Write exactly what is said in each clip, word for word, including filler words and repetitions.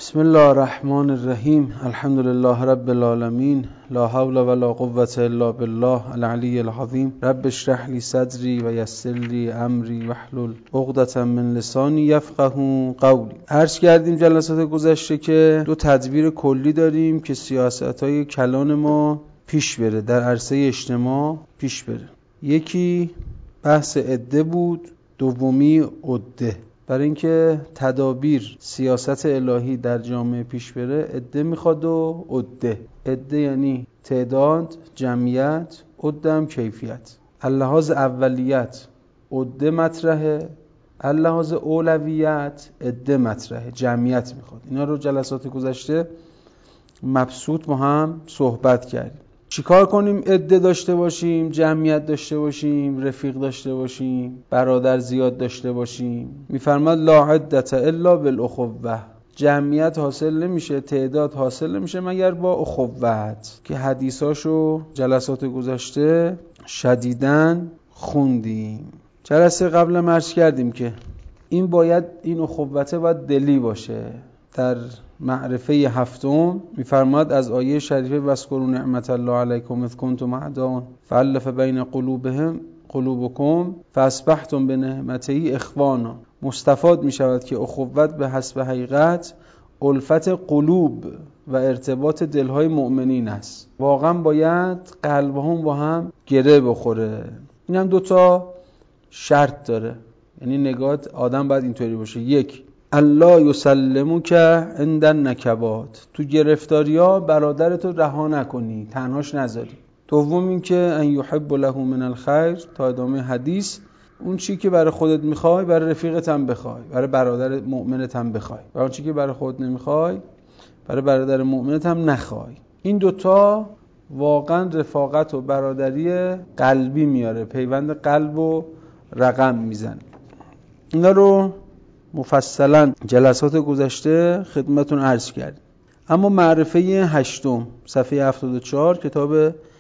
بسم الله الرحمن الرحیم. الحمد لله رب العالمین. لا حول ولا قوة الا بالله العلی العظیم. رب اشرح لی صدری و یسر لی امری واحلل عقدة من لسانی یفقهوا قولی. عرض کردیم جلسات گذشته که دو تدبیر کلی داریم که سیاست‌های کلان ما پیش بره، در عرصه اجتماع پیش بره. یکی بحث عده بود، دومی عده. برای اینکه تدابیر سیاست الهی در جامعه پیش بره عده میخواد و عده. عده یعنی تعداد، جمعیت، عده هم کیفیت. اللحاظ اولیت عده مطرحه، اللحاظ اولویت عده مطرحه، جمعیت میخواد. اینا رو جلسات گذشته مبسوط با هم صحبت کردیم. چیکار کنیم عده داشته باشیم، جمعیت داشته باشیم، رفیق داشته باشیم، برادر زیاد داشته باشیم؟ میفرماد لا عدة الا بالاخوة. جمعیت حاصل نمیشه، تعداد حاصل نمیشه مگر با اخوت که حدیثاشو جلسات گذشته شدیداً خوندیم. جلسه قبل عرض کردیم که این باید این اخوته باید دلی باشه. در معرفه هفتم میفرماد از آیه شریفه واذکروا نعمت الله علیکم اذ کنتم اعداء فالف بین قلوبهم قلوبکم فاصبحتم بنعمته اخوانا. مستفاد میشود که اخوت به حسب حقیقت الفت قلوب و ارتباط دلهای مؤمنین است. واقعا باید قلبهم با هم گره بخوره. این هم دوتا شرط داره، یعنی نگاه آدم باید اینطوری باشه. یک، الله یسلمک عند النکبات. تو گرفتاریا برادرتو رها نکنی، تنهاش نذاری. دوم این که ان یحب له من الخیر، تا ادامه حدیث. اون چی که برای خودت میخوای برای رفیقت هم بخوای، برای برادر مؤمنت هم بخوای. و اون چی که برای خودت نمیخوای برای برادر مؤمنت هم نخوای. این دوتا واقعا رفاقت و برادری قلبی میاره، پیوند قلب و رقم میزنه. اینا رو مفصلا جلسات گذشته خدمتون عرض کردیم. اما معرفه هشتم صفحه هفتاد و چهار کتاب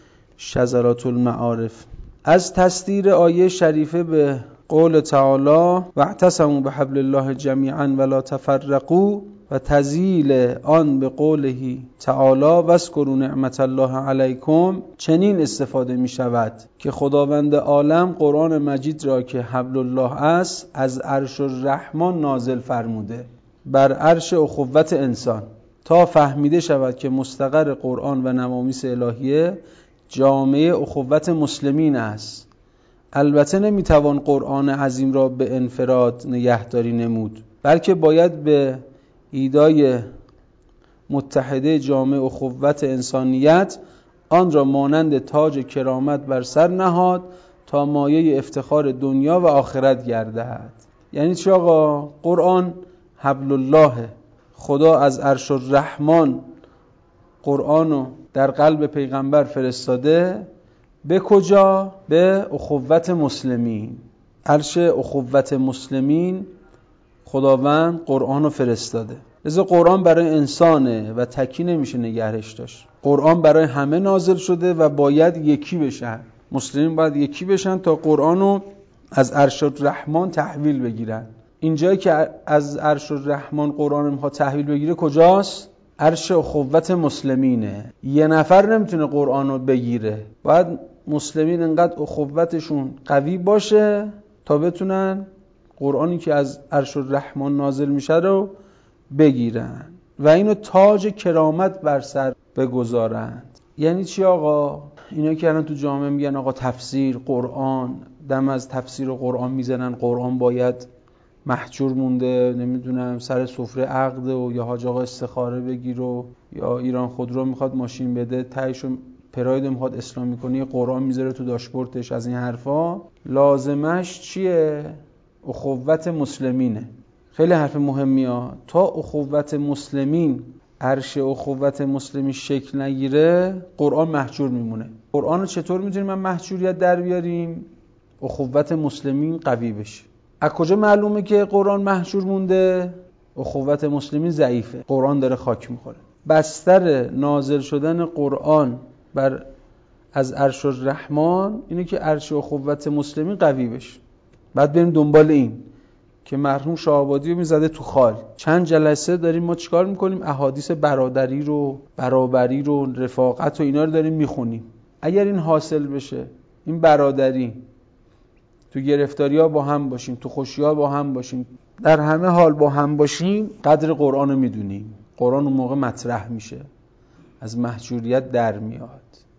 شذرات المعارف. از تصدیر آیه شریفه به قول تعالی واعتصموا بحبل الله جمیعا ولا تفرقوا و تذییل آن به قوله تعالی واذکروا نعمت الله علیکم چنین استفاده می شود که خداوند عالم قرآن مجید را که حبل الله است از عرش الرحمن نازل فرموده بر عرش اخوت انسان، تا فهمیده شود که مستقر قرآن و نوامیس الهیه جامعه اخوت مسلمین است. البته نمیتوان قرآن عظیم را به انفراد نگهداری نمود، بلکه باید به ایدای متحده جامعه اخوت انسانیت آن را مانند تاج کرامت بر سر نهاد تا مایه افتخار دنیا و آخرت گردد. یعنی چی آقا؟ قرآن حبل الله، خدا از عرش الرحمن قرآنو در قلب پیغمبر فرستاده. به کجا؟ به اخوت مسلمین. عرش اخوت مسلمین خداوند قرآنو فرستاده. لذا قرآن برای انسانه و تکی نمیشه نگهش داشت. قرآن برای همه نازل شده و باید یکی بشن. مسلمین باید یکی بشن تا قرآنو از عرش الرحمن تحویل بگیرن. اینجایی که از عرش الرحمن قرآن میخواد تحویل بگیره کجاست؟ عرش اخوت مسلمینه. یه نفر نمیتونه قرآنو بگیره، باید مسلمین انقدر اخوتشون قوی باشه تا بتونن قرآنی که از عرش الرحمن نازل میشه رو بگیرن و اینو تاج کرامت بر سر بگذارند. یعنی چی آقا؟ اینا که الان تو جامعه میگن آقا تفسیر قرآن، دم از تفسیر قرآن میزنن، قرآن باید محجور مونده، نمیدونم سر سفره عقد و یا حاج آقا استخاره بگیر و یا ایران خودرو میخواد ماشین بده تهشو پراید میخواد اسلامی کنی قرآن میذاره تو داشبورتش. از این حرفا لازمش چیه؟ اخوت مسلمینه. خیلی حرف مهمیه. تا اخوت مسلمین، عرش اخوت مسلمین شکل نگیره قرآن محجور میمونه. قرآن رو چطور میتونیم من محجوریت در بیاریم؟ اخوت مسلمین قوی بشه. از کجا معلومه که قرآن محجور مونده؟ اخوت مسلمین ضعیفه، قرآن داره خاک میخوره. بستر نازل شدن قرآن بر از عرش الرحمن اینه که عرش اخوت مسلمین قوی بشه. بعد بریم دنبال این که مرحوم شاه‌آبادی رو میزده تو خال. چند جلسه داریم ما چیکار میکنیم؟ احادیث برادری رو، برابری رو، رفاقت و اینا رو داریم میخونیم. اگر این حاصل بشه، این برادری، تو گرفتاری‌ها با هم باشیم، تو خوشی‌ها با هم باشیم، در همه حال با هم باشیم، قدر قرآن رو میدونیم. قرآن اون موقع مطرح میشه، از محجوریت در میاد.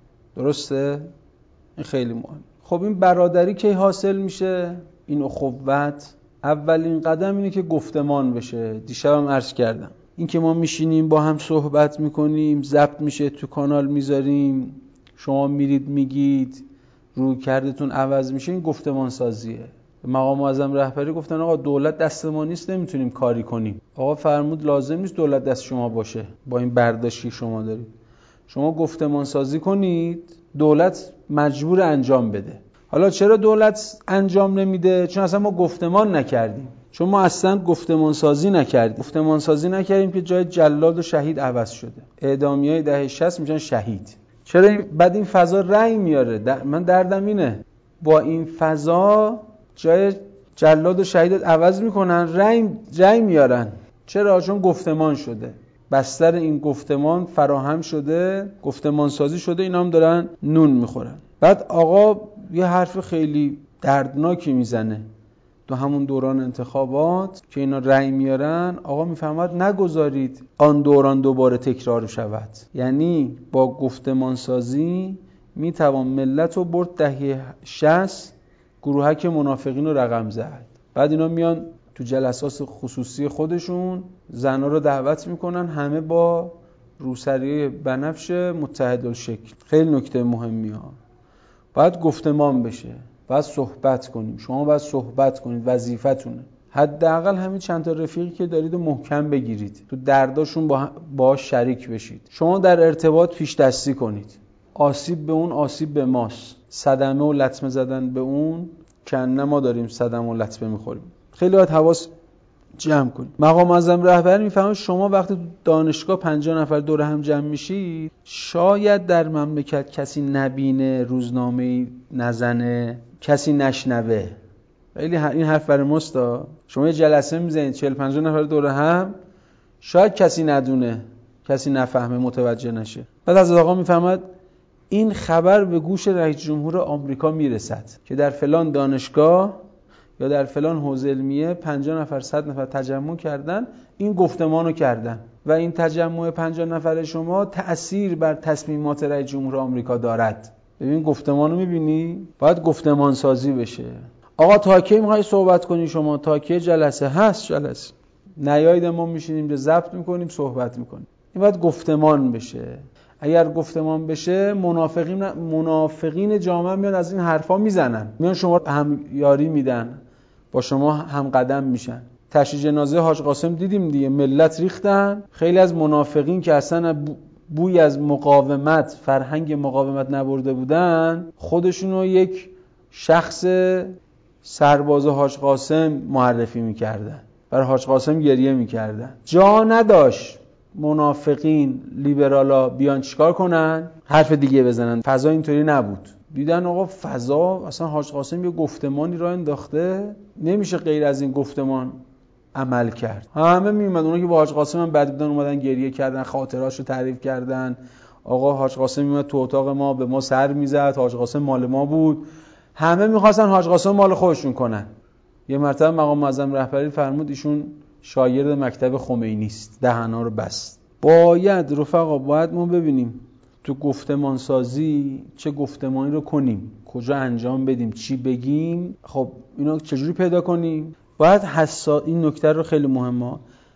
درسته؟ این خیلی مهم. خب این برادری کی حاصل میشه؟ این اخوت اولین قدم اینه که گفتمان بشه. دیشبم عرض کردم این که ما میشینیم با هم صحبت میکنیم، ضبط میشه، تو کانال میذاریم، شما میرید میگید، روی کردتون عوض میشه، این گفتمان سازیه. مقام معظم رهبری گفتن آقا دولت دست ما نیست، نمیتونیم کاری کنیم. آقا فرمود لازم نیست دولت دست شما باشه. با این برداشتی شما دارید، شما گفتمان سازی کنید، دولت مجبور انجام بده. حالا چرا دولت انجام نمیده؟ چون اصلا ما گفتمان نکردیم. چون ما اصلا گفتمان سازی نکردیم. گفتمان سازی نکردیم که جای جلاد و شهید عوض شده. اعدامیای دهه شصت میشن شهید. چرا این بعد این فضا رأی میاره؟ در من دردم اینه با این فضا جای جلاد و شهید عوض میکنن، رأی رأی میارن. چرا؟ چون گفتمان شده، بستر این گفتمان فراهم شده، گفتمان سازی شده، اینا هم دارن نون میخورن. بعد آقا یه حرف خیلی دردناکی میزنه تو همون دوران انتخابات که اینا رأی میارن. آقا میفهمد نگذارید آن دوران دوباره تکرار شود. یعنی با گفتمان سازی میتوان ملت رو برد دهه شصت، گروهک منافقین رو رقم زد. بعد اینا میان تو جلسات خصوصی خودشون زنا رو دعوت میکنن، همه با روسری بنفش متحدالشکل. خیلی نکته مهمی ها. باید گفتمان بشه، باید صحبت کنیم، شما باید صحبت کنید، وظیفتونه. حداقل همین چند تا رفیقی که دارید محکم بگیرید، تو درداشون با با شریک بشید. شما در ارتباط پیش دستی کنید، آسیب به اون آسیب به ماست، صدمه و لطمه زدن به اون کنه ما داریم صدمه و لطمه میخوریم. خیلی باید حواس جمع کنید. مقام معظم رهبری میفهمه شما وقتی تو دانشگاه پنجاه نفر دور هم جمع میشید، شاید در مملکت کسی نبینه، روزنامه‌ای نزنه، کسی نشنوه. خیلی این حرف برای ماستا. شما یه جلسه میزنید چهل پنجاه نفر دور هم، شاید کسی ندونه، کسی نفهمه، متوجه نشه. بعد از آقا میفهمد این خبر به گوش رئیس جمهور آمریکا میرسد که در فلان دانشگاه یا در فلان حوزه علمیه پنجاه نفر صد نفر تجمع کردن، این گفتمانو کردن و این تجمع پنجاه نفر شما تأثیر بر تصمیمات رئیس جمهور آمریکا دارد. ببین گفتمانو میبینی؟ باید گفتمان سازی بشه. آقا تا کی میخوای صحبت کنی شما؟ تا کی جلسه هست؟ جلسه نیایید ما میشینیم به ضبط میکنیم، صحبت میکنیم. این باید گفتمان بشه. اگر گفتمان بشه، منافقین منافقین جامعه میان از این حرفا میزنن، میان شما هم یاری میدن، با شما هم قدم میشن. تشییع جنازه حاج قاسم دیدیم دیگه، ملت ریختن. خیلی از منافقین که اصلا بوی از مقاومت، فرهنگ مقاومت نبرده بودن، خودشونو یک شخص سرباز حاج قاسم معرفی میکردن، برای حاج قاسم گریه میکردن. جا نداشت منافقین لیبرالا بیان چیکار کنن؟ حرف دیگه بزنن. فضا اینطوری نبود. دیدن آقا فضا اصلا حاج قاسم یه گفتمانی را انداخته، نمیشه غیر از این گفتمان عمل کرد. همه میومد، اونا که با حاج قاسم هم بد بودن اومدن گریه کردن، خاطراشو تعریف کردن. آقا حاج قاسم میومد تو اتاق ما به ما سر میزد، حاج قاسم مال ما بود. همه میخواستن حاج قاسم مال خودشون کنن. یه مرتبه مقام معظم رهبری فرمود ایشون شاگرد مکتب خمینی است، دهنا رو بست. باید رفقا باید ما ببینیم تو گفتمان سازی چه گفتمانی رو کنیم، کجا انجام بدیم، چی بگیم. خب اینو چجوری پیدا کنیم؟ باید حسا... این نکته رو خیلی مهمه،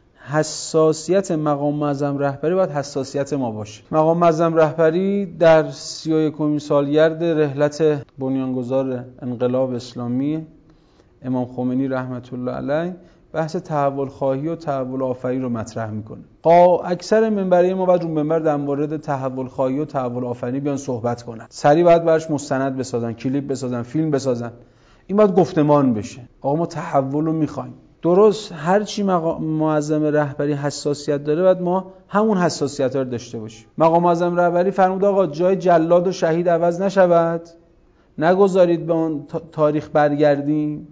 حساسیت مقام معظم رهبری باید حساسیت ما باشه. مقام معظم رهبری در سی و یکمین سالگرد رحلت بنیانگذار انقلاب اسلامی امام خمینی رحمت الله علیه بحث تحول خواهی و تحول آفرینی رو مطرح میکنه. قا اکثر منبری ما باید رو منبر در مورد تحول خواهی و تحول آفرینی بیان صحبت کنن. سریع باید برش مستند بسازن، کلیپ بسازن، فیلم بسازن. این باید گفتمان بشه. آقا ما تحول رو میخوایم. درست هر چی مقام معظم رهبری حساسیت داره باید ما همون حساسیت رو داشته باشیم. مقام معظم رهبری فرمود آقا جای جلاد و شهید عوض نشود، نگذارید به اون تاریخ برگردیم.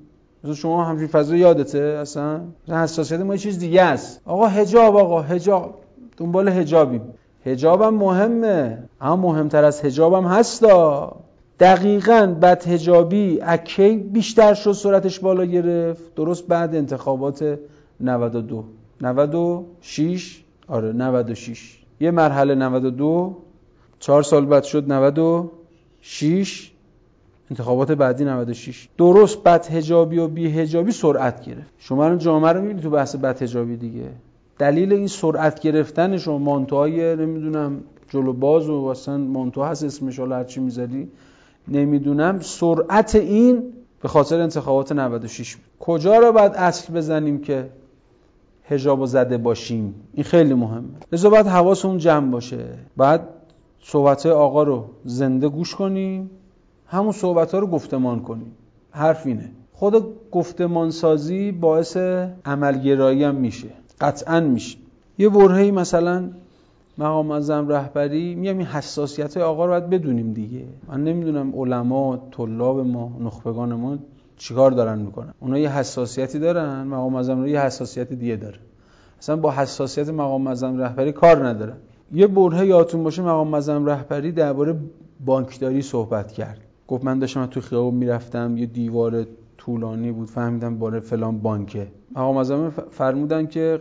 مثلا شما همین فضا یادته اصلا حساسیت ما یه چیز دیگه است. آقا حجاب، آقا حجاب، دنبال حجابیم. حجابم مهمه، اما مهمتر از حجابم هستا. دقیقاً بدحجابی اکی بیشتر شد، سرعتش بالا گرفت؟ درست بعد انتخابات نود و دو نود و شش. آره نود و شش یه مرحله، نود و دو چهار سال بعد شد نود و شش، انتخابات بعدی نود و شش. درست بدحجابی و بی‌حجابی سرعت گرفت. شما الان جامعه رو می‌بینید تو بحث بدحجابی دیگه. دلیل این سرعت گرفتن شما مانتوهای نمیدونم جلو باز و اصلا مانتو هست اسمش، حالا هر چی میذاری نمیدونم، سرعت این به خاطر انتخابات نود و شش. کجا رو باید اصل بزنیم که حجابو زده باشیم؟ این خیلی مهمه. لذا باید حواسمون جمع باشه. بعد صحبت‌های آقا رو زنده گوش کنیم، همون صحبت‌ها رو گفتمان کنیم. حرف اینه. خود گفتمان سازی باعث عملگرایی هم میشه، قطعاً میشه. یه برهه‌ای مثلا مقام معظم رهبری میگم این حساسیت‌های آقا رو باید بدونیم دیگه. من نمیدونم علما، طلاب ما، نخبگان ما چیکار دارن میکنن. اونا یه حساسیتی دارن، مقام معظم رو یه حساسیت دیگه داره. اصلا با حساسیت مقام معظم رهبری کار نداره. یه برهه یادتون باشه مقام معظم رهبری درباره بانکداری صحبت کرد. گفت من داشتم تو خیابون میرفتم، یه دیوار طولانی بود، فهمیدم باره فلان بانکه. مقام معظم فرمودن که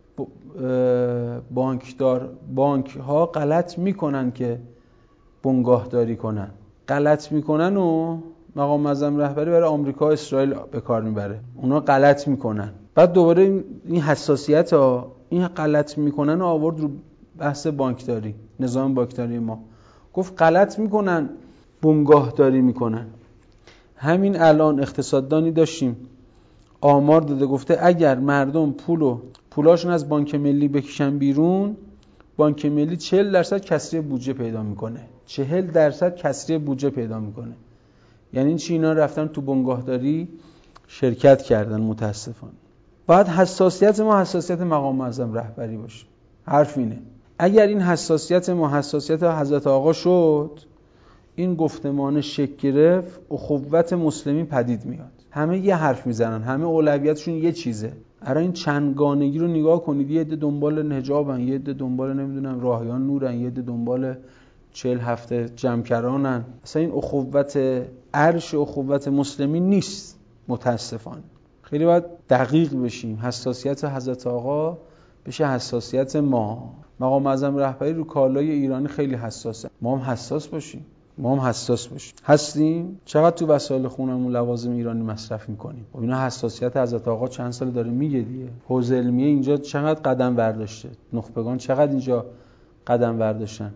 بانکدار بانک ها غلط میکنن که بنگاهداری کنن، غلط میکنن و مقام معظم رهبری برای آمریکا و اسرائیل به کار میبره. اونا غلط میکنن. بعد دوباره این حساسیت ها، این غلط میکنن و آورد رو بحث بانکداری، نظام بانکداری ما. گفت غلط میکنن، بنگاهداری میکنن. همین الان اقتصاددانی داشتیم آمار داده، گفته اگر مردم پولو پولاشون از بانک ملی بکشن بیرون، بانک ملی چهل درصد کسری بودجه پیدا میکنه. چهل درصد کسری بودجه پیدا میکنه. یعنی این چی؟ اینا رفتن تو بنگاهداری شرکت کردن. متاسفانه باید حساسیت ما حساسیت مقام معظم رهبری باشه. حرف اینه. اگر این حساسیت ما حساسیت حضرت آقا شد، این گفتمان شکل گرفت، اخوت مسلمین پدید میاد. همه یه حرف میزنن، همه اولویتشون یه چیزه. ارا این چندگانگی رو نگاه کنید. یه عده دنبال حجابن، یه عده دنبال نمیدونم راهیان نورن، یه عده دنبال چهل هفته جمکرانن. اصلا این اخوت عرش اخوت مسلمین نیست متاسفانه. خیلی باید دقیق بشیم. حساسیت حضرت آقا بشه حساسیت ما. مقام معظم رهبری رو کالای ایرانی خیلی حساسه. ما هم حساس باشیم. ما هم حساس باشیم. هستیم؟ چقدر تو وسایل خونمون لوازم ایرانی مصرف میکنیم؟ خب اینا حساسیت حضرت آقا چند سال داره میگه دیگه. حوزه علمیه اینجا چقدر قدم برداشته، نخبگان چقدر اینجا قدم برداشتن.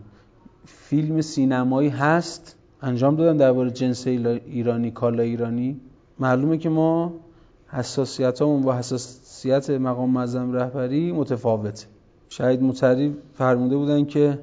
فیلم سینمایی هست انجام دادن درباره جنس ایرانی، کالا ایرانی. معلومه که ما حساسیتامون با حساسیت مقام معظم رهبری متفاوته. شهید مطری فرموده بودن که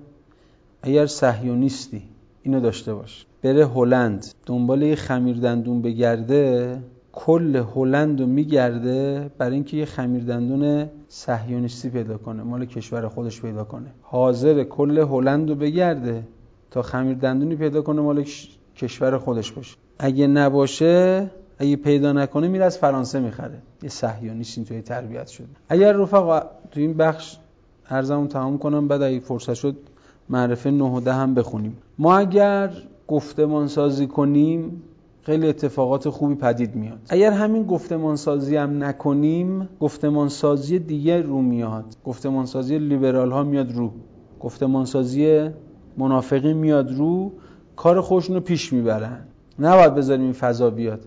اگر صهیونیستی اینو داشته باش، بره هلند دنبال یه خمیر دندون بگرده، کل هلند رو میگرده برای اینکه یه خمیر دندون صهیونیستی پیدا کنه، مال کشور خودش پیدا کنه. حاضر کل هلند رو بگرده تا خمیر دندونی پیدا کنه مال کشور خودش باشه. اگه نباشه، اگه پیدا نکنه، میره از فرانسه میخره. یه صهیونیست اینطوری تربیت شده. اگر رفقا تو این بخش عرضمون تمام کنم، بعد اگه فرصت شد معرفه نه و ده هم بخونیم. ما اگر گفتمان سازی کنیم خیلی اتفاقات خوبی پدید میاد. اگر همین گفتمان سازی هم نکنیم، گفتمان سازی دیگه رو میاد. گفتمان سازی لیبرال ها میاد رو، گفتمان سازی منافقین میاد رو، کار خودشون رو پیش میبرن. نباید بذاریم این فضا بیاد.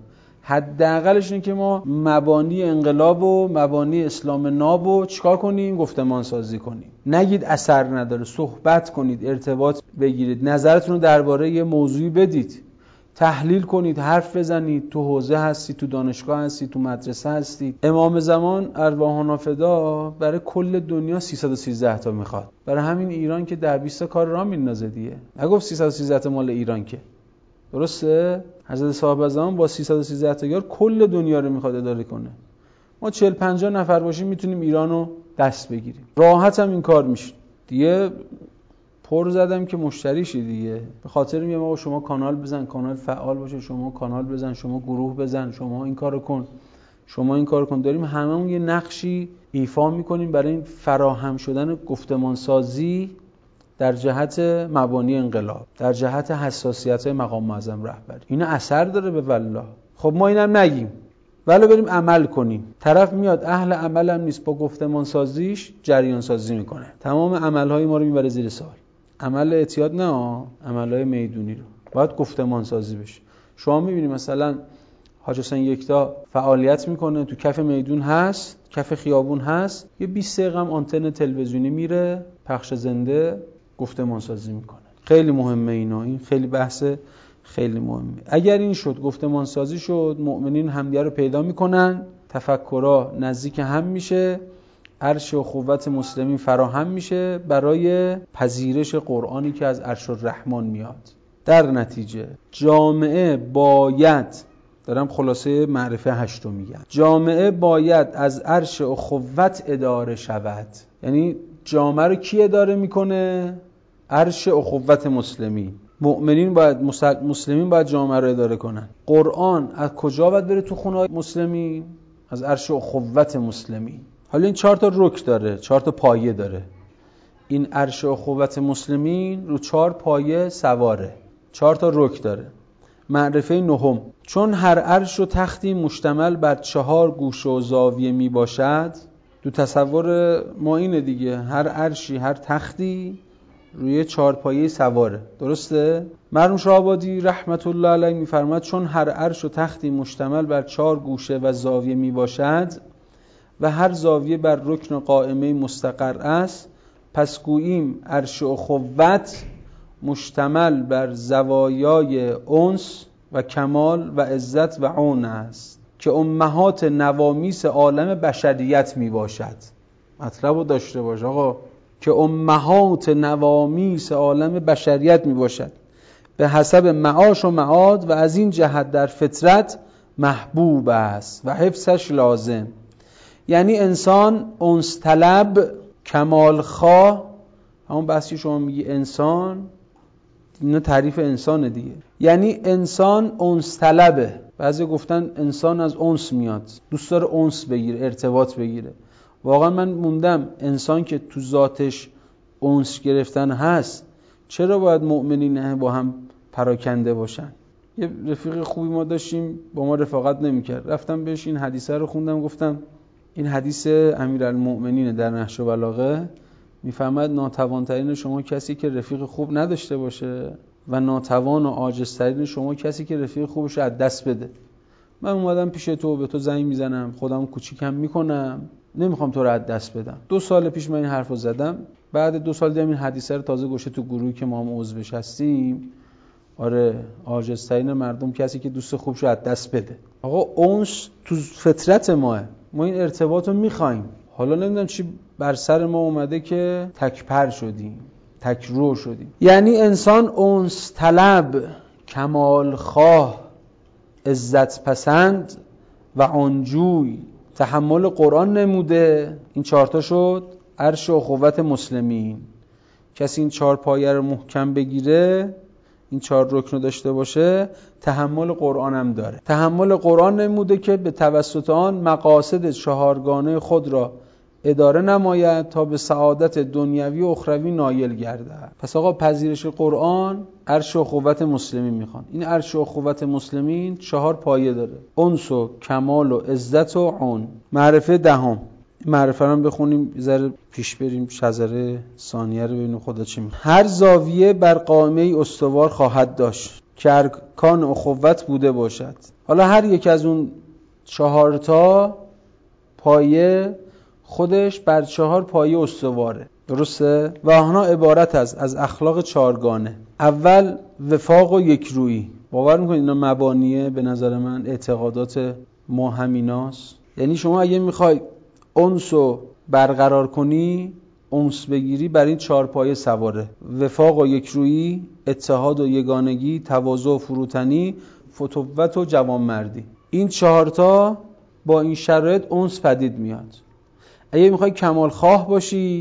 حداقلش اینه که ما مبانی انقلاب و مبانی اسلام ناب و چیکار کنیم؟ گفتمان سازی کنیم. نگید اثر نداره، صحبت کنید، ارتباط بگیرید، نظرتون رو درباره یه موضوعی بدید، تحلیل کنید، حرف بزنید. تو حوزه هستی، تو دانشگاه هستی، تو مدرسه هستی. امام زمان ارواحنا فدا برای کل دنیا سیصد و سیزده تا میخواد. برای همین ایران که ده بیست تا کار راه میندازه دیگه. نگفت سیصد و سیزده تا مال ایران که. درسته؟ حضرت صاحب زمان با سیصد و سیزده تا یار کل دنیا رو میخواد اداره کنه. ما چهل پنجاه نفر باشیم میتونیم ایران رو دست بگیریم. راحت هم این کار میشه. دیگه پر زدم که مشتری شی دیگه. به خاطر میگم آقا شما کانال بزن، کانال فعال باشه، شما کانال بزن، شما گروه بزن، شما این کارو کن. شما این کار کن. داریم هممون یه نقشی ایفا میکنیم برای این فراهم شدن گفتمانسازی در جهت مبانی انقلاب، در جهت حساسیت مقام معظم رهبری. اینا اثر داره به والله. خب ما اینم نگیم ولی بریم عمل کنیم. طرف میاد اهل عمل هم نیست، با گفتمان سازیش جریان سازی میکنه، تمام عملهای ما رو میبره زیر سوال. عمل اعتیاد نه، عملهای میدونی رو باید گفتمان سازی بشه. شما میبینید مثلا حاج حسین یکتا فعالیت میکنه، تو کف میدون هست، کف خیابون هست، یه بیست دقیقه هم آنتن تلویزیونی میره پخش زنده گفتمان سازی میکنه. خیلی مهمه اینا، این خیلی بحث خیلی مهمه. اگر این شد، گفتمان سازی شد، مؤمنین همدیگه رو پیدا میکنن، تفکرها نزدیک هم میشه، عرش و قوت مسلمین فراهم میشه برای پذیرش قرآنی که از عرش الرحمن میاد. در نتیجه جامعه باید، دارم خلاصه معرفه هشتو میگم، جامعه باید از عرش اخوت اداره شود. یعنی جامعه رو کی اداره میکنه؟ عرش اخوت مسلمین. مؤمنین باید، مسلمین باید جامعه رو اداره کنن. قرآن از کجا باید بره تو خونه مسلمین؟ از عرش اخوت مسلمین. حالا این چهار تا رکن داره، چهار تا پایه داره. این عرش اخوت مسلمین رو چهار پایه سواره، چهار تا رکن داره. معرفه نهم، چون هر عرش و تختی مشتمل بر چهار گوشه و زاویه می باشد. دو تصور ما اینه دیگه، هر عرشی هر تختی روی چهار پایه سواره، درسته؟ مرحوم شاه آبادی رحمت الله علیه میفرماد چون هر عرش و تختی مشتمل بر چهار گوشه و زاویه می باشد و هر زاویه بر رکن قائمه مستقر است، پس گوییم عرش اخوت مشتمل بر زوایای انس و کمال و عزت و عون است که امهات نوامیس عالم بشریت می باشد. مطلب رو داشته باش آقا، که امهات نوامیس عالم بشریت می باشد به حسب معاش و معاد و از این جهت در فطرت محبوب است و حفظش لازم. یعنی انسان انس طلب، کمال خواه، همون بحثی شما میگی انسان، اینا تعریف انسان دیگه، یعنی انسان انس طلبه. بعضی گفتن انسان از انس میاد، دوست داره انس بگیره، ارتباط بگیره. واقعا من موندم انسان که تو ذاتش انس گرفتن هست، چرا باید مؤمنین با هم پراکنده باشن؟ یه رفیق خوبی ما داشتیم، با ما رفاقت نمی‌کرد، رفتم بهش این حدیثه رو خوندم، گفتم این حدیث امیرالمؤمنین در نهج البلاغه، میفهمد ناتوانترین شما کسی که رفیق خوب نداشته باشه و ناتوان و عاجزترین شما کسی که رفیق خوبش رو از دست بده. من اومدم پیش تو، به تو زنگ میزنم، خودم کوچیکم میکنم، نمیخوام تو رو از دست بدم. دو سال پیش من این حرفو زدم، بعد دو سال دیدم این حدیثه رو تازه گوشه تو گروهی که ما هم عضوش هستیم. آره، عاجزترین مردم کسی که دوست خوبش رو از دست بده. آقا انس تو فطرت ماه، ما این ارتباط رو میخوایم. حالا نمیدونم چی بر سر ما اومده که تکپر شدیم، تکرو شدیم. یعنی انسان انس طلب، کمال خواه، عزت پسند و آنجوی، تحمل قرآن نموده. این چهارتا شد عرش اخوت مسلمین. کسی این چهار پایه رو محکم بگیره، این چهار رکن رو داشته باشه، تحمل قرآن هم داره. تحمل قرآن نموده که به توسط آن مقاصد چهارگانه خود را اداره نماید تا به سعادت دنیوی و اخروی نایل گردد. پس آقا پذیرش قرآن عرش اخوت مسلمین میخوان. این عرش اخوت مسلمین چهار پایه داره، انس و کمال و عزت و عون. معرفه دهم، معرفه رو بخونیم ذره پیش بریم، شذره ثانیه رو ببینیم خدا چی میگه. هر زاویه بر قائمه استوار خواهد داشت که ارکان اخوت بوده باشد. حالا هر یک از اون چهار تا پایه خودش بر چهار پایه استواره، درسته؟ و آنها عبارت از از اخلاق چهارگانه. اول وفاق و یکرویی. باور میکنید اینا مبانیه؟ به نظر من اعتقادات ما همیناست. یعنی شما اگه میخوای انس رو برقرار کنی، انس بگیری، بر این چهار پایه سواره: وفاق و یکرویی، اتحاد و یگانگی، تواضع و فروتنی، فتوت و جوانمردی. این چهارتا با این شرایط انس پدید میاد. اگه میخوای کمال خواه باشی،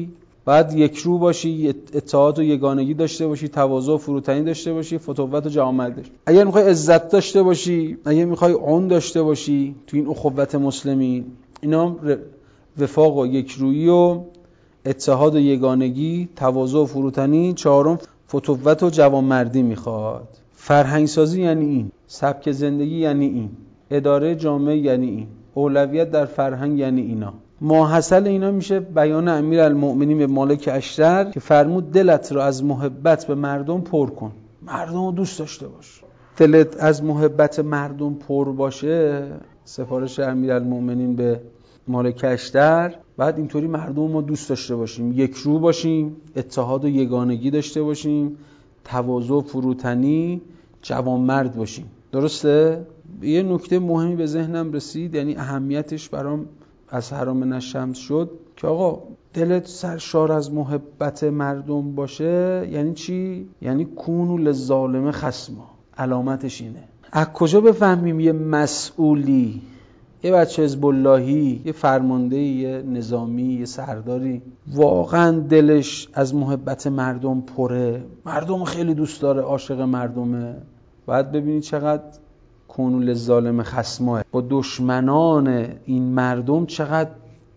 بعد یک رو باشی، اتحاد و یگانگی داشته باشی، تواضع و فروتنی داشته باشی، فتوت و جوامع داشته. اگر میخوای عزت داشته باشی، اگر میخوای اون داشته باشی تو این اخوت مسلمین، اینا وفاق و یکرویی و اتحاد و یگانگی، تواضع و فروتنی. چهارم فتوت و جوانمردی میخواد. فرهنگ سازی یعنی این، سبک زندگی یعنی این، اداره جامعه یعنی این، اولویت در فرهنگ یعنی اینا. ماحصل اینا میشه بیان امیرالمؤمنین به مالک اشتر که فرمود دلت رو از محبت به مردم پر کن، مردم رو دوست داشته باش. دلت از محبت مردم پر باشه، سفارش امیرالمؤمنین به مالک اشتر، بعد اینطوری مردم رو دوست داشته باشیم، یک رو باشیم، اتحاد و یگانگی داشته باشیم، تواضع و فروتنی، جوانمرد باشیم. درسته؟ یه نکته مهمی به ذهنم رسید، یعنی اهمیتش برام از حرام نشمس شد که آقا دلت سرشار از محبت مردم باشه یعنی چی؟ یعنی کونوا للظالم خصما. علامتش اینه. از کجا بفهمیم یه مسئولی، یه بچه حزب اللهی، یه فرماندهی، یه نظامی، یه سرداری واقعا دلش از محبت مردم پره، مردم خیلی دوست داره، عاشق مردمه؟ باید ببینید چقدر کونوا للظالم خصما، با دشمنان این مردم چقدر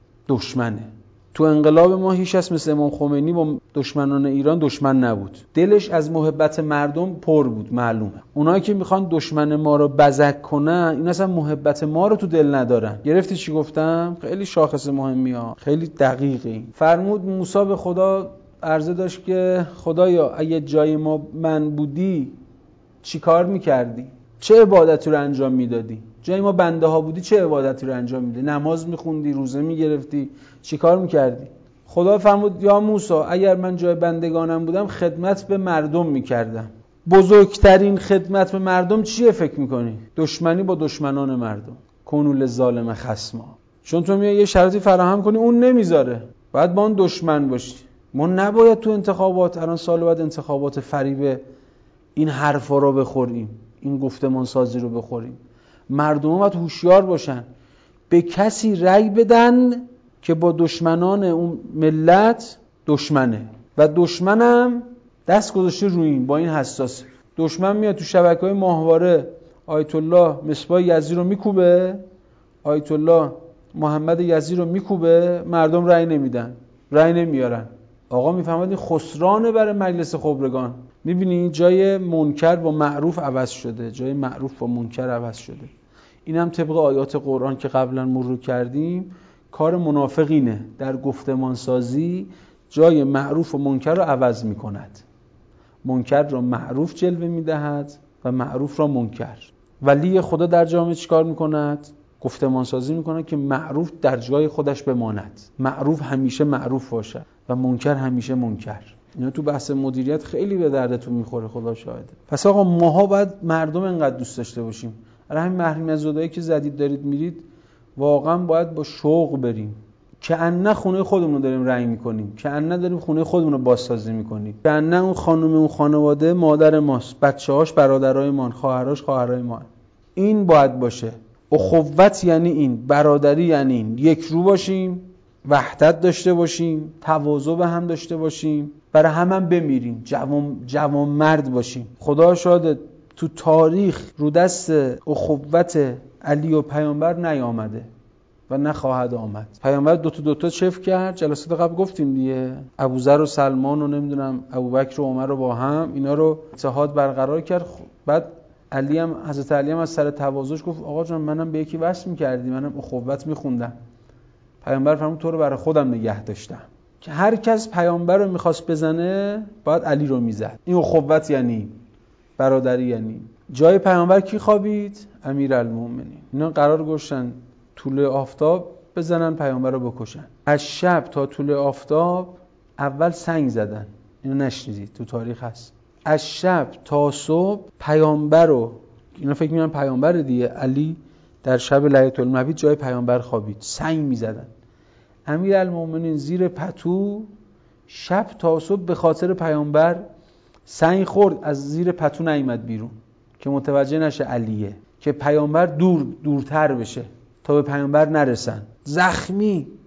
دشمنه. تو انقلاب ما هیچ کس مثل امام خمینی با دشمنان ایران دشمن نبود، دلش از محبت مردم پر بود. معلومه اونایی که میخوان دشمن ما رو بزک کنن، این اصلا محبت ما رو تو دل ندارن. گرفتی چی گفتم؟ خیلی شاخص مهمی ها، خیلی دقیقی. فرمود موسی به خدا عرضه داشت که خدایا اگه جای ما من بودی چی کار میکردی؟ چه عبادتی رو انجام میدادی؟ جای ما بنده ها بودی چه عبادتی رو انجام میدی؟ نماز میخوندی، روزه میگرفتی، چی کار میکردی؟ خدا فرمود یا موسی اگر من جای بندگانم بودم خدمت به مردم میکردم. بزرگترین خدمت به مردم چیه فکر میکنی؟ دشمنی با دشمنان مردم. کونوا للظالم خصما. چون تو میای یه شرایطی فراهم کنی اون نمیذاره، باید با اون دشمن باشی. ما نباید تو انتخابات، الان سال بعد انتخابات فریب این حرفا رو بخوریم، این گفتمان سازی رو بخوریم. مردم باید هوشیار باشن، به کسی رأی بدن که با دشمنان اون ملت دشمنه و دشمنم دست گذاشته روی این، با این حساس. دشمن میاد تو شبکه‌های ماهواره آیت الله مصباح یزدی رو میکوبه، آیت الله محمد یزدی رو میکوبه، مردم رأی نمیدن، رأی نمیارن. آقا میفهمد این خسرانه برای مجلس خبرگان. میبینی جای منکر با معروف عوض شده، جای معروف با منکر عوض شده. این هم طبق آیات قرآن که قبلا مرور کردیم کار منافقینه، در گفتمان سازی جای معروف و منکر رو عوض میکند. منکر را معروف جلوه میدهد و معروف را منکر. ولی خدا در جامعه چیکار میکند؟ گفتمان سازی میکنه که معروف در جای خودش بماند، معروف همیشه معروف باشه و منکر همیشه منکر. اینا تو بحث مدیریت خیلی به دردتون میخوره، خدا شاهده. پس آقا ماها باید مردم انقدر دوست داشته باشیم. برای همین محرم زادایی که زدید دارید میرید، واقعا باید با شوق بریم، که انه خونه خودمون رو داریم رنگ میکنیم، که انه داریم خونه خودمون رو بازسازی میکنیم، که انه اون خانم اون خانواده مادر ماست، بچه‌هاش برادرای مان، خواهرهاش خواهرای مان. این باید باشه. اخوت یعنی این، برادری یعنی این، یک رو باشیم، وحدت داشته باشیم، تواضع به هم داشته باشیم، برای هم هم بمیریم، جوان جوان مرد باشیم. خدا شاهد تو تاریخ رو دست اخوت علی و پیامبر نیامده و نخواهد آمد. پیامبر دوتا دوتا چف کرد، جلسات قبل گفتیم دیگه، ابوذر و سلمان و نمیدونم ابوبکر و عمر رو با هم اینا رو اتحاد برقرار کرد. بعد علی هم، حضرت علی هم از سر تواضعش گفت آقا جان منم به یکی وصل می‌کردی، منم اخوت می‌خوندم. پیامبر فرمود تو رو برای خودم نگه داشتم. که هر کس پیامبر رو می‌خواست بزنه باید علی رو میزد. این اخوت یعنی برادری. یعنی جای پیامبر کی خوابید؟ امیرالمومنین. اینا قرار گذاشتن طول آفتاب بزنن پیامبر رو بکشن. از شب تا طول آفتاب اول سنگ زدن. اینو نشنیدید؟ تو تاریخ هست. از شب تا صبح پیامبر رو، اینا فکر می‌کنن پیامبر دیگه، علی در شب لیلة المبیت جای پیامبر خوابید، سنگ می‌زدن. امیرالمومنین زیر پتو شب تا صبح به خاطر پیامبر سنگ خورد، از زیر پتو نیامد بیرون که متوجه نشه علیه، که پیامبر دور دورتر بشه تا به پیامبر نرسن. زخمی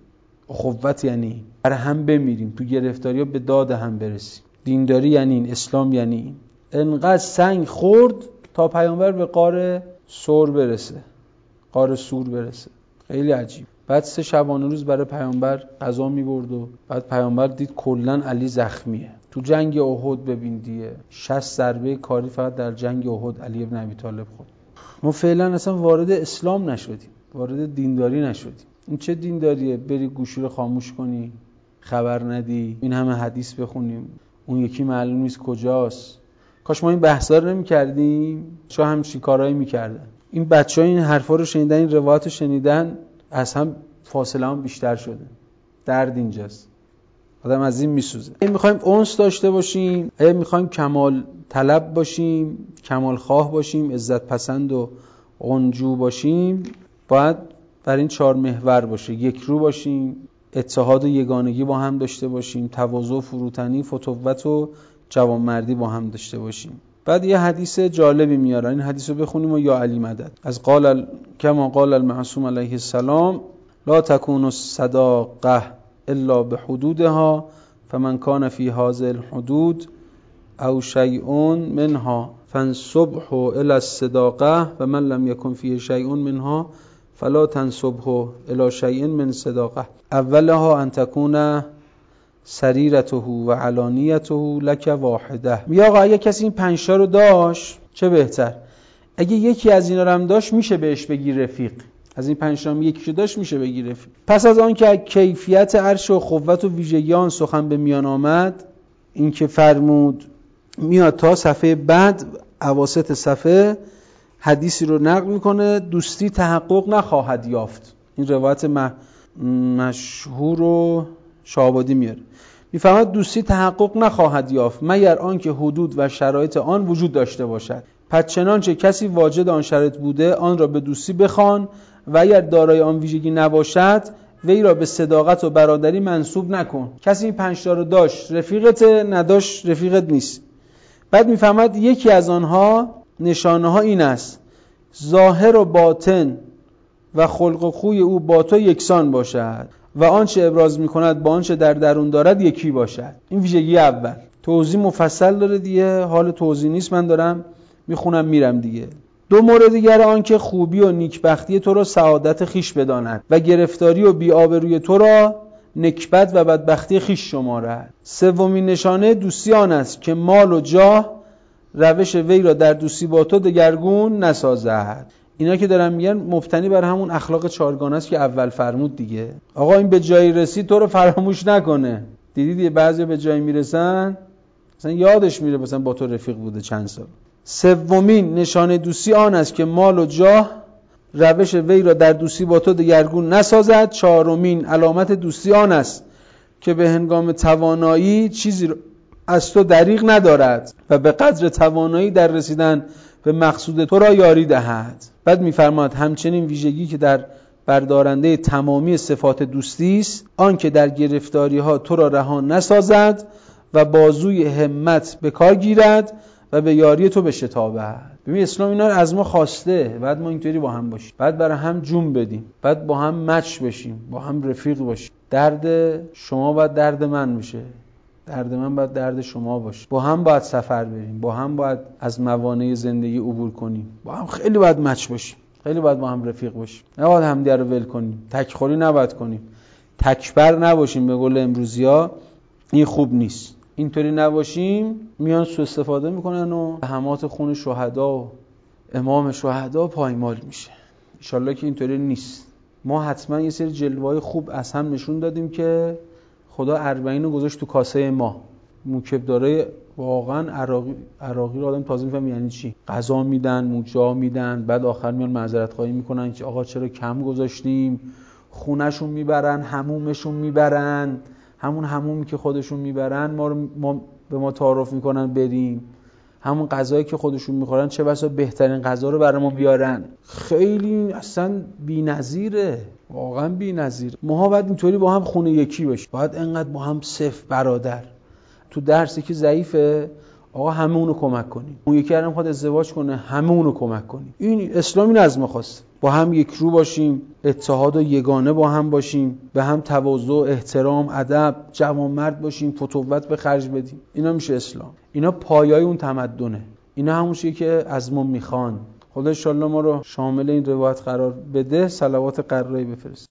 اخوت یعنی این، برای هم بمیریم، تو گرفتاری‌ها به داد هم برسیم. دینداری یعنی این، اسلام یعنی این. انقدر سنگ خورد تا پیامبر به غار سور برسه، غار سور برسه. خیلی عجیب. بعد سه شبانه روز برای پیامبر غذا می‌برد و بعد پیامبر دید کلاً علی زخمیه. تو جنگ احد ببین دیگه شصت ضربه کاری فقط در جنگ احد علی ابن ابی طالب خورد. ما فعلا اصلا وارد اسلام نشدیم، وارد دینداری نشدیم. این چه دینداریه؟ بری گوشی رو خاموش کنی، خبر ندی، این همه حدیث بخونیم، اون یکی معلوم نیست کجاست. کاش ما این بحثا رو نمی‌کردیم، چه هم چیکارایی می‌کردن. این بچه‌ها این حرفا رو شنیدن، این روایت رو شنیدن، از هم فاصله هم بیشتر شده. درد اینجاست. آدم از این میسوزه. اگه می‌خوایم انس داشته باشیم، اگه می‌خوایم کمال طلب باشیم، کمال خواه باشیم، عزت پسند و قنجو باشیم، باید بر این چهار محور باشه. یک رو باشیم، اتحاد و یگانگی با هم داشته باشیم، تواضع و فروتنی، فتوت و جوانمردی با هم داشته باشیم. بعد یه حدیث جالبی میارن، این حدیث رو بخونیم و یا علی مدد. از قال ال... کما قال المعصوم علیه السلام لا تكون الصداقه الا بحدودها فمن كان في هذه الحدود او شيء منها فانسبه الى الصداقه ومن لم يكن فيه شيء منها فلا تنسبه الى شيء من صداقه اولها ان تكون سریرته و علانیته لک واحده. یا آقا اگه کسی این پنج تا رو داشت چه بهتر. اگه یکی از اینا رو هم داشت میشه بهش بگی رفیق. از این پنج تا هم یکی رو داشت میشه بگی رفیق. پس از آن که کیفیت عرش و قوت و ویژگی آن سخن به میان آمد، این که فرمود میاد تا صفحه بعد اواسط صفحه حدیثی رو نقل میکنه، دوستی تحقق نخواهد یافت. این روایت مشهور رو شاهآبادی میاره. میفهمد دوستی تحقق نخواهد یافت مگر آنکه حدود و شرایط آن وجود داشته باشد. پس چنانچه کسی واجد آن شرایط بوده آن را به دوستی بخوان و اگر دارای آن ویژگی نباشد وی را به صداقت و برادری منسوب نکن. کسی این پنج تا رو داشت رفیقت، نداشت رفیقت نیست. بعد میفهمد یکی از آنها نشانه ها این است: ظاهر و باطن و خلق و خوی او با تو یکسان باشد و آنچه ابراز میکند با آنچه در درون دارد یکی باشد. این ویژگی اول. توضیح مفصل داره دیگه، حال توضیح نیست، من دارم میخونم میرم دیگه. دو مورد دیگر آن که خوبی و نیکبختی تو را سعادت خیش بداند و گرفتاری و بی‌آبرویی تو را نکبت و بدبختی خیش شمارد. سومین نشانه دوستی آن است که مال و جاه روش وی را در دوستی با تو دگرگون نسازد. اینا که دارم میگن مبتنی بر همون اخلاق چهارگانه است که اول فرمود دیگه. آقا این به جایی رسید تو رو فراموش نکنه. دیدید یه بعضی به جایی میرسن مثلا یادش میره مثلا با تو رفیق بوده چند سال. سومین نشانه دوستی آن است که مال و جاه روش وی را در دوستی با تو دگرگون نسازد. چهارمین علامت دوستی آن است که به هنگام توانایی چیزی از تو دریغ ندارد و به قدر توانایی در رسیدن به مقصود تو را یاری دهد. بعد می‌فرماید همچنین ویژگی که در بردارنده تمامی صفات دوستی است آن که در گرفتاری ها تو را رها نسازد و بازوی همت به کار گیرد و به یاری تو بشتابد. ببین اسلام اینا رو از ما خواسته، بعد ما اینطوری با هم باشیم، بعد برای هم جون بدیم، بعد با هم مچ بشیم، با هم رفیق باشیم. درد شما باید درد من بشه، درد من باید درد شما باشه. با هم باید سفر بریم، با هم باید از موانع زندگی عبور کنیم، با هم خیلی باید مچ باشیم، خیلی باید با هم رفیق باشیم. نباید همدیگه رو ول کنیم، تکخوری نباید کنیم، تکبر نباشیم. به قول امروزی‌ها این خوب نیست. اینطوری نباشیم میان سوء استفاده میکنن و همات خون شهدا و امام شهدا پایمال میشه. ان شاءالله که اینطوری نیست. ما حتما یه سری جلوه‌های خوب از هم نشون دادیم که خدا اربعین رو گذاشت تو کاسه ما. موکب داره واقعا عراقی عراقی رو آدم تازه میفهمه یعنی چی. غذا میدن، موجا میدن، بعد آخر میان معذرت خواهی میکنن که آقا چرا کم گذاشتیم. خونه‌شون میبرن، حمومشون میبرن، همون حمومی که خودشون میبرن ما رو ما به ما تعارف میکنن بریم. همون غذایی که خودشون میخورن چه بسا بهترین غذا رو برای ما بیارن. خیلی اصلا بی‌نظیره، واقعا بی‌نظیره. ما باید اینطوری با هم خونه یکی باشیم، باید انقدر با هم صف برادر. تو درسی که ضعیفه آقا همه اونو کمک کنیم. اون یکی الان میخواد ازدواج کنه، همه اونو کمک کنیم. این اسلامی از ما خواسته. با هم یک رو باشیم، اتحاد و یگانه با هم باشیم، به هم تواضع، احترام، ادب، جوانمرد باشیم، فتوت به خرج بدیم. اینا میشه اسلام. اینا پایه‌ی اون تمدنه. اینا همون چیزی که از ما میخوان. خدا ان شاءالله ما رو شامل این روایت قرار بده. صلوات قرایی بفرست.